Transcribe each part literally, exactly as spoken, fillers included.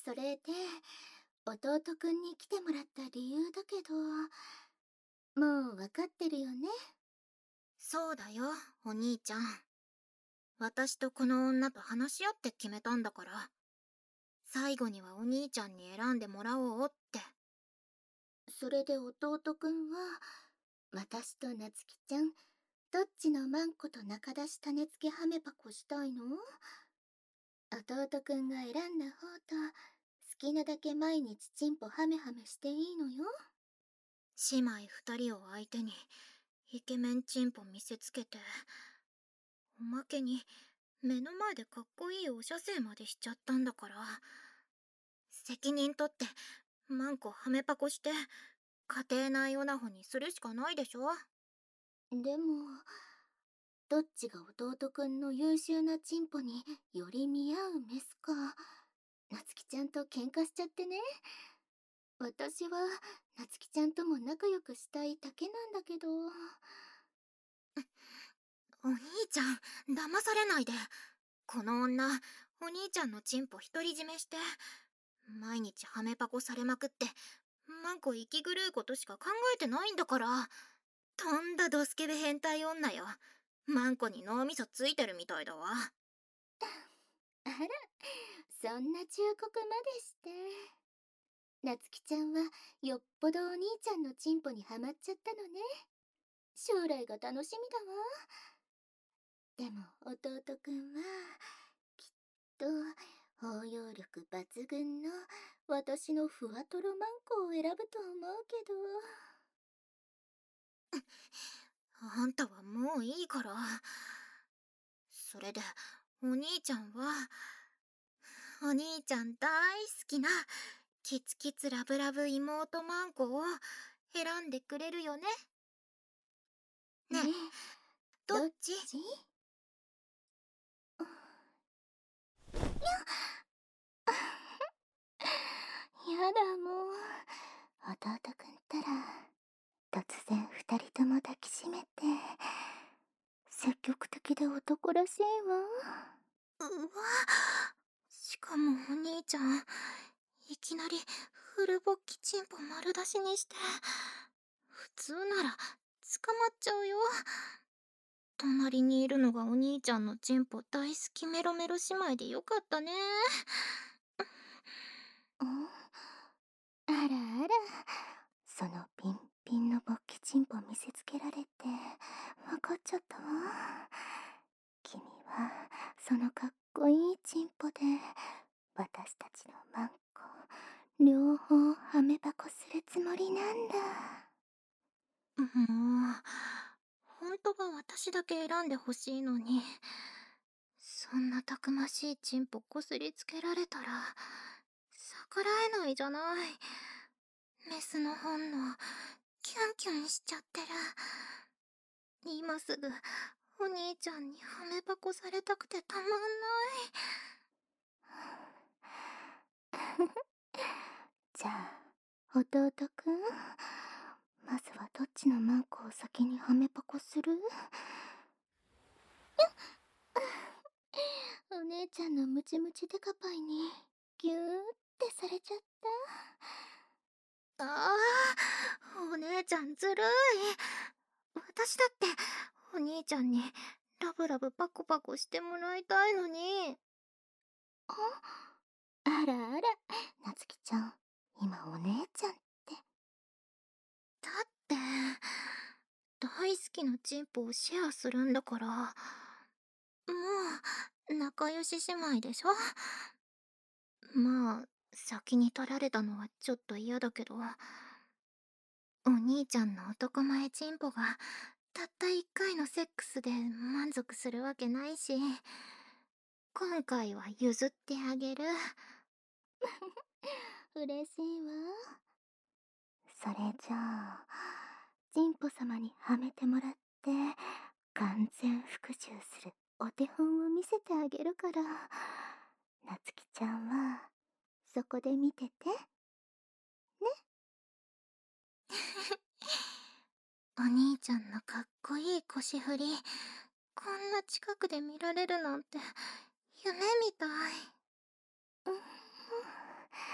それで、弟くんに来てもらった理由だけど、もうわかってるよね？ そうだよ、お兄ちゃん。私とこの女と話し合って決めたんだから。最後にはお兄ちゃんに選んでもらおうって。 それで弟くんは、私と夏希ちゃん、どっちのマンコと仲出し種付けはめパコしたいの？弟くんが選んだ方と、好きなだけ毎日チンポハメハメしていいのよ。 姉妹二人を相手に、イケメンチンポ見せつけて、おまけに、目の前でかっこいいお射精までしちゃったんだから、責任取って、マンコハメパコして、家庭内オナホにするしかないでしょ。 でも、どっちが弟くんの優秀なチンポにより見合うメスか、夏希ちゃんと喧嘩しちゃってね。私は夏希ちゃんとも仲良くしたいだけなんだけど。 お兄ちゃん、騙されないで。この女、お兄ちゃんのチンポ独り占めして、毎日ハメパコされまくって、マンコ息狂うことしか考えてないんだから。とんだドスケベ変態女よ。マンコに脳みそついてるみたいだわ。 あら、そんな忠告までして。夏希ちゃんはよっぽどお兄ちゃんのチンポにハマっちゃったのね。将来が楽しみだわ。でも弟くんはきっと包容力抜群の私のふわとろマンコを選ぶと思うけど。 あんたはもういいから。それで、お兄ちゃんは、お兄ちゃん大好きな、キツキツラブラブ妹マンコを選んでくれるよね。ねえ、 ねえ、 どっち？ やだもう。弟くんったら突然二人とも抱きしめて積極的で男らしいわ。 うわ、しかもお兄ちゃん、いきなりフルボッキチンポ丸出しにして、普通なら捕まっちゃうよ。隣にいるのがお兄ちゃんのチンポ大好きメロメロ姉妹でよかったね。 うん、あらあら、そのピンピンの勃起チンポ見せつけられて分かっちゃったわ。君はそのかっこいいチンポで私たちのマンコ両方ハメパコするつもりなんだ。 もう、本当は私だけ選んでほしいのに、そんなたくましいチンポこすりつけられたら逆らえないじゃない。メスの本能キュンキュンしちゃってる。今すぐお兄ちゃんにハメパコされたくてたまんない。 じゃあ弟くん、まずはどっちのマンコを先にハメパコする？お姉ちゃんのムチムチデカパイにギューってされちゃった。 ああ、お姉ちゃんずるい。私だってお兄ちゃんにラブラブパコパコしてもらいたいのに。 あ、あらあら、夏希ちゃん、今お姉ちゃんって。 だって大好きなチンポをシェアするんだから、もう仲良し姉妹でしょ。まあ先に取られたのはちょっと嫌だけど、お兄ちゃんの男前チンポがたった一回のセックスで満足するわけないし、今回は譲ってあげる。 嬉しいわ。それじゃあジンポ様にはめてもらって完全復讐するお手本を見せてあげるから、夏希ちゃんはそこで見ててね。 お兄ちゃんのかっこいい腰振り、こんな近くで見られるなんて夢みたい。 うん、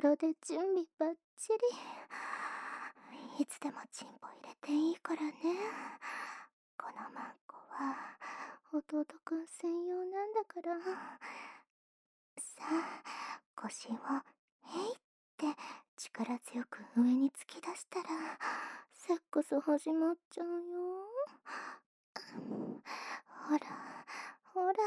ろで準備バッチリ。いつでもチンポ入れていいからね。このマンコは弟くん専用なんだから。さあ、腰をへいって力強く上に突き出したらセックス始まっちゃうよ。ほらほら。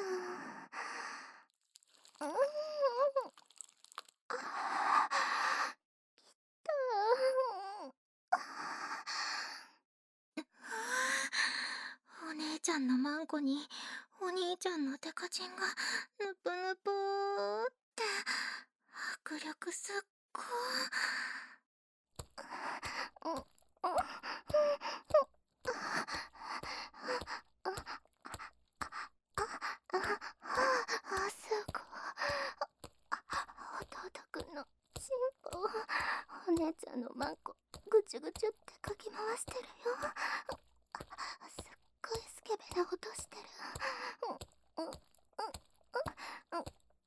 うん。ああ、きた。 お姉ちゃんのマンコにお兄ちゃんのデカチンがぬぷぬぷーって迫力すっごうんうんあ、すごい。弟くんのチンポをお姉ちゃんのマンコぐちゅぐちゅってかき回してるよ。すっごいスケベな音してる。うんうんうんうん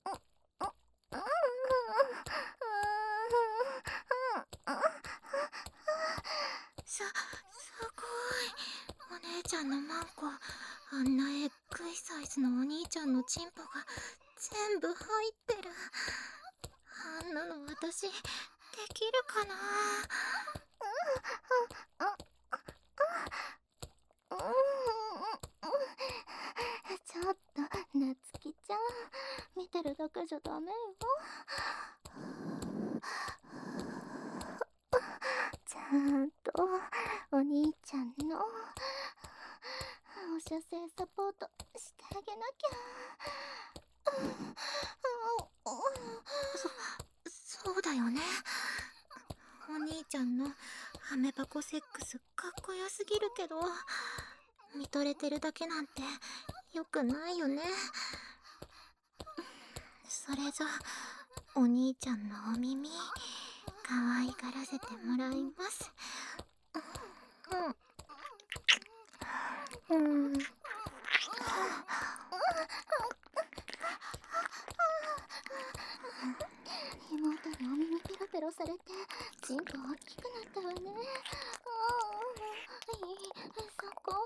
す、すごい。お姉ちゃんのマンコ、あんなえっぐいサイズのお兄ちゃんのチンポが全部入ってる。あんなの私できるかな。 ちょっとなつきちゃん、見てるだけじゃダメよ。ちゃんとお兄ちゃんの放射線サポートしてあげなきゃ。 そ、そうだよね。お兄ちゃんのアメ箱セックスかっこよすぎるけど、見とれてるだけなんてよくないよね。それじゃお兄ちゃんのお耳可愛がらせてもらいます。 うん。うん。妹にお耳ペロペロされてチンコ大きくなったわね。そこ。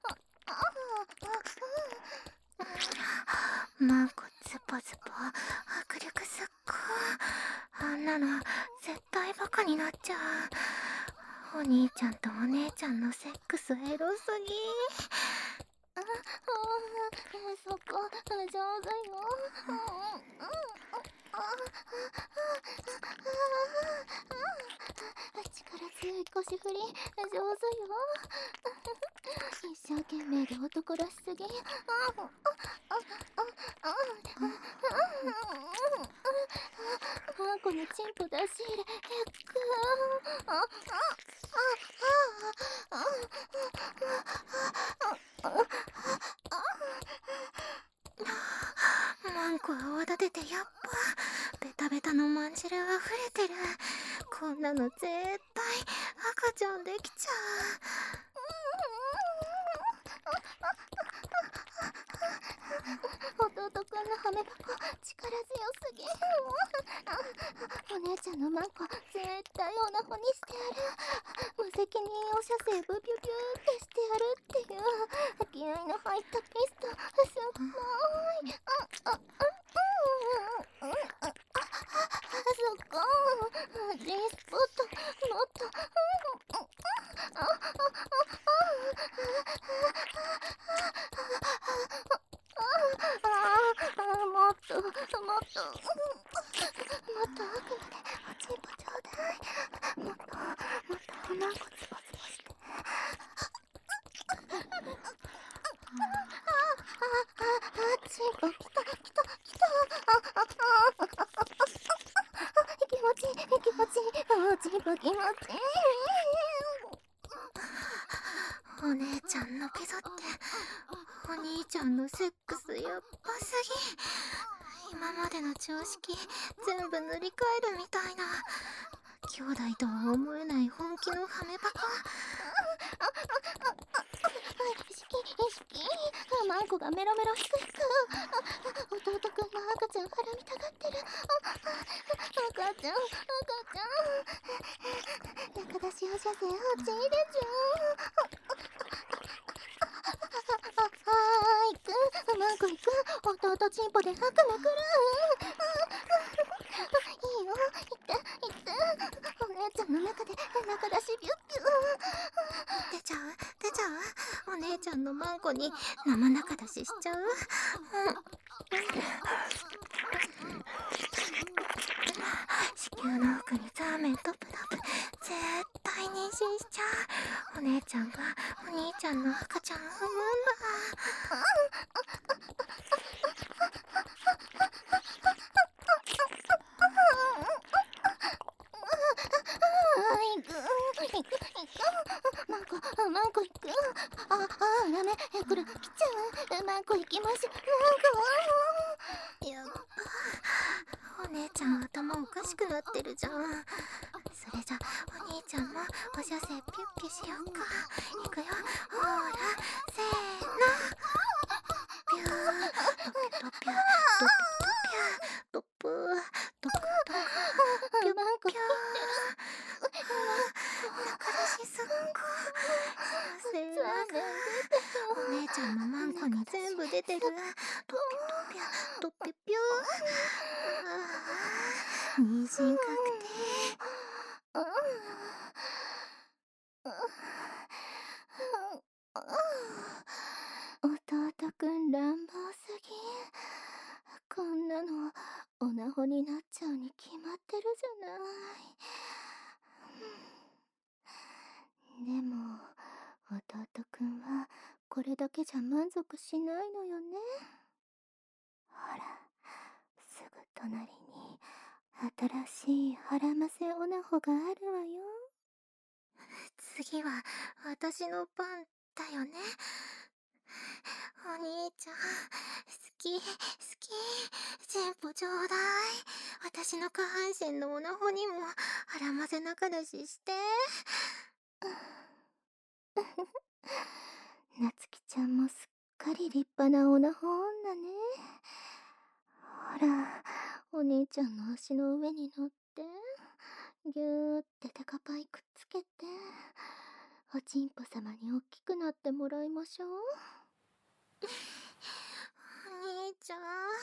マンコズポズポ迫力すっごい。あんなの絶対バカになっちゃう。お兄ちゃんとお姉ちゃんのセックスエロすぎ。 ああ、そこ上手よ。力強い腰振り上手よ。一生懸命で男らしすぎ。マンコにチンポ出し入れへっくマンコ泡立ててやっぱベタベタのまんじる溢れてる。こんなの絶対赤ちゃんできちゃう。弟くんのハメ箱力強すぎ。お姉ちゃんのマンコ絶対オナホにしてやる。無責任お射精ブビュビューってしてやるっていう気合いの入ったピストすっごい。そこ G スポットもっと。もっともっともっと奥までおちんぽちょうだい。もっともっとマンコツボツボして。あチンポきたきたきた。気持ちいい気持ちいい。おちんぽ気持ちいい。 う。お姉ちゃんのけぞってお兄ちゃんのセックスやっばすぎ。今までの常識全部塗り替えるみたいな。兄弟とは思えない本気のハメ箱。 意識意識。マンコがメロメロひくひく。弟くんの赤ちゃん絡みたがってる。赤ちゃん赤おしゃせ、はちいでちゅはーいくん、マンコいくん、弟チンポで吐くめくるいいよ、いっていって、お姉ちゃんの中で中出しビュッビュ出ちゃう出ちゃうお姉ちゃんのマンコに生中出ししちゃう、うん、子宮の奥にザーメントプラプ絶対妊娠しちゃう。お姉ちゃんがお兄ちゃんの赤ちゃん産むんだ。 マンコ、マンコ行く。あ、あ、ダメ。これ、来ちゃう。マンコ行きます。マンコ。やっぱ、お姉ちゃん頭おかしくなってるじゃん。それじゃ、お兄ちゃんもおしゃせピュッピュしようか。いくよ。ほら、せーの。ピュー、ドピュドピュ、ドピュドピュ、ドプー、ドクドク、ピュッピュー。中出しすっごい。幸せ。お姉ちゃんのマンコに全部出てる。ドピュドピュ、ドピュピュー。妊娠確定。 弟くん乱暴すぎ。こんなのオナホになっちゃうに決まってるじゃない。でも弟くんはこれだけじゃ満足しないのよね。ほら、すぐ隣に新しい腹ませオナホがあるわよ。 次は私の番だよね。お兄ちゃん、好き、好き、チンポちょうだい。私の下半身のオナホにも腹ませ中出しして。 なつきちゃんもすっかり立派なオナホ女ね。ほら、お兄ちゃんの足の上に乗ってぎゅーってデカパイくっつけておちんぽ様におっきくなってもらいましょう。 お兄ちゃん、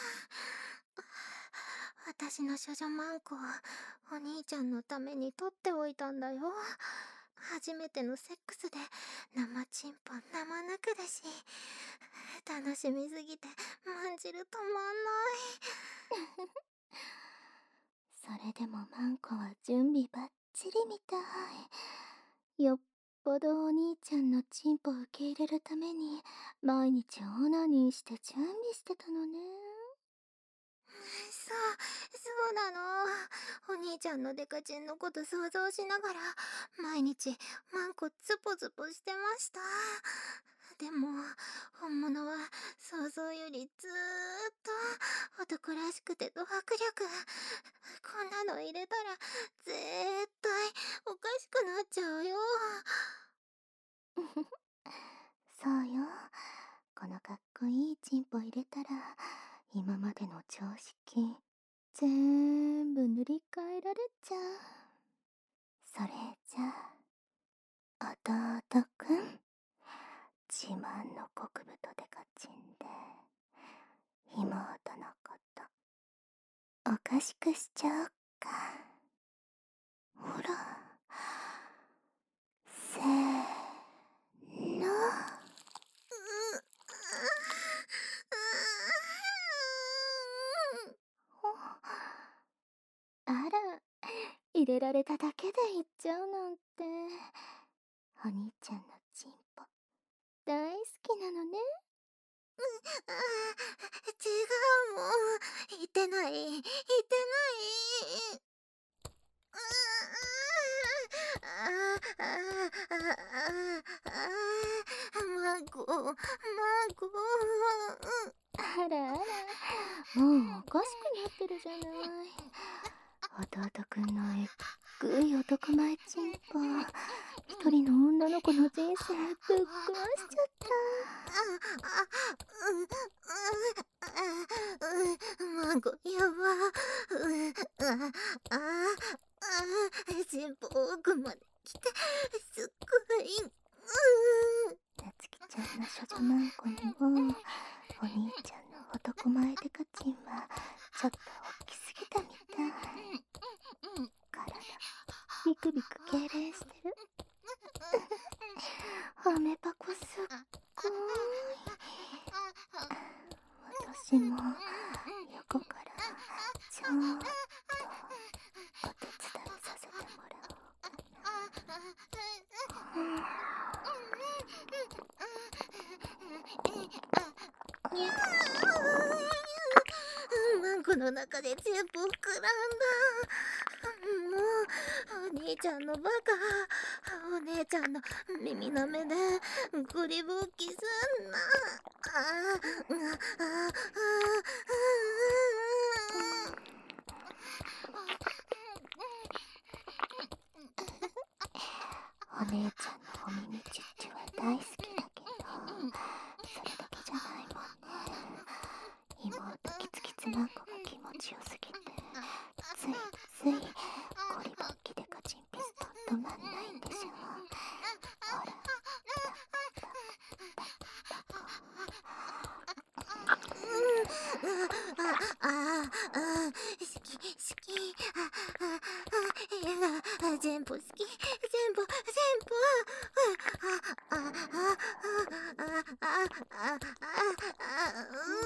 私の処女マンコお兄ちゃんのために取っておいたんだよ。初めてのセックスで生チンポ生中だし、楽しみすぎてまんじる止まんない。 それでもマンコは準備バッチリみたい。よっぽどお兄ちゃんのチンポを受け入れるために毎日オナニーして準備してたのね。 そう、そうなの。お兄ちゃんのデカチンのこと想像しながら毎日マンコツポツポしてました。でも本物は想像よりずーっと男らしくてド迫力。こんなの入れたら絶対おかしくなっちゃうよ。 そうよ。このかっこいいチンポ入れたら今までの常識全部塗り替えられちゃう。それじゃあ弟くん、自慢の極太デカチンで妹のことおかしくしちゃおっか。ほら、せーの。あら、入れられただけで言っちゃうなんて。お兄ちゃんのチンポ大好きなのね。 違う、もう言ってない言ってない。マコマコ。 あらあら、もうおかしくなってるじゃない。弟くんのえっぐい男前チンポ、一人の女の子の人生ぶっ壊しちゃった。 マコやば。チンポ奥まで来きて、すっごい、うー。なつきちゃんの処女マンコにも、お兄ちゃんの男前デカチンは、ちょっと大きすぎたみたい。体、ビクビク痙攣してる。アメパコすっごーい。私も横からちょっとお手伝いさせてもらおうかん。マンコの中で全部膨らんだ。もう、お兄ちゃんのバカ。お姉ちゃんの耳の目でグリブキすんな。ああ、ああ、 お姉ちゃんのお耳チッチは大好きだけど、それだけじゃないもんね。妹キツキツマンコが気持ちよすぎて、ついついゴリボッキデカチンピスと止まんないんでしょ。ほら、 ああ、好き、好き、ああ、いや、全部好き、全部、全部、ああ、ああ、ああ、ああ、ああ、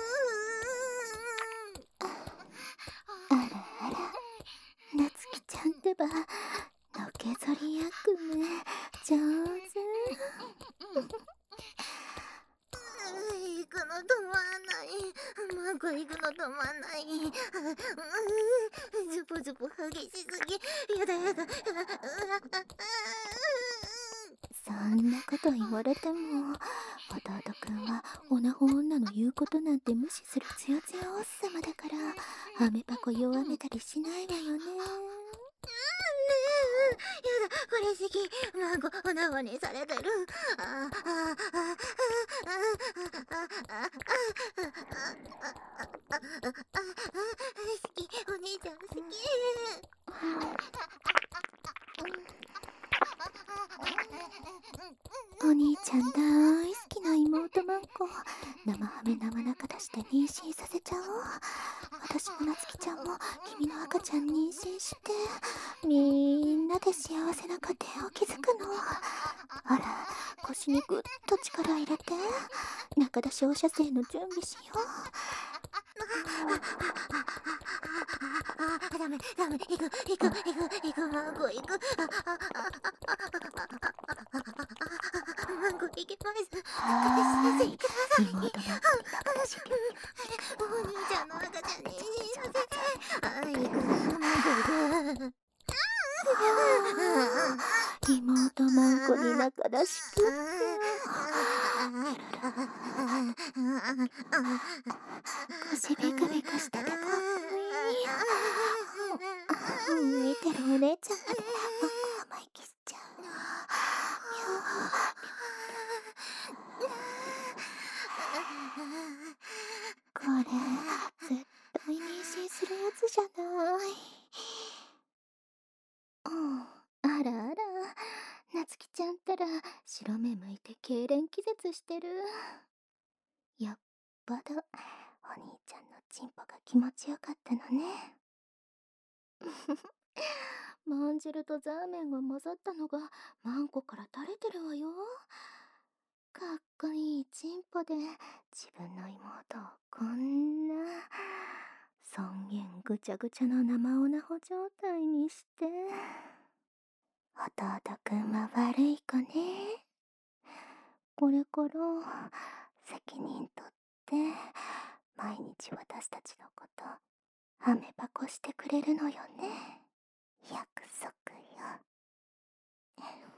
あらあら、なつきちゃんってば、のけぞり役目、上手。 行くの止まんない。マンコ行くの止まんない。ズブズブ激しすぎ。やだやだ。 そんなこと言われても、弟くんはオナホ女の言うことなんて無視するつよつよおっさまだから、アメパコ弱めたりしないわよね。 やだ、これ好き。マンコおなごにされてる。ああ、ああ、ああ、ああ、好き、お兄ちゃん好き。 お兄ちゃん大好きな妹マンコ、生ハメ生中出して妊娠させちゃおう。私もなつきちゃんも君の赤ちゃん妊娠して、みんなで幸せな家庭を築くの。あら、腰にぐっと力入れて、中出し放射線の準備しよう。 ダメ、ダメ、行く、行く、行く、行く、マンコ行く。マンコ行きます。 はーい、 ください。 妹マンコに中出しキュッキュッ。 お兄ちゃんの赤ちゃん妊娠させて。あ、行く、マンコ行く。 妹マンコに中出しキュッキュ腰ビクビクしててかっこいい。見てるお姉ちゃんまでマンコ甘いキスちゃう。これ絶対妊娠するやつじゃない。うん、あらあら、なつきちゃんったら白目向いて痙攣気絶してる。やっぱだ、お兄ちゃんのチンポが気持ちよかったのね。まんじるとザーメンが混ざったのがマンコから垂れてるわよ。かっこいいチンポで自分の妹をこんな尊厳ぐちゃぐちゃの生オナホ状態にして。弟くんは悪い子ね。これから責任取って毎日私たちのことアメパコしてくれるのよね。約束よ。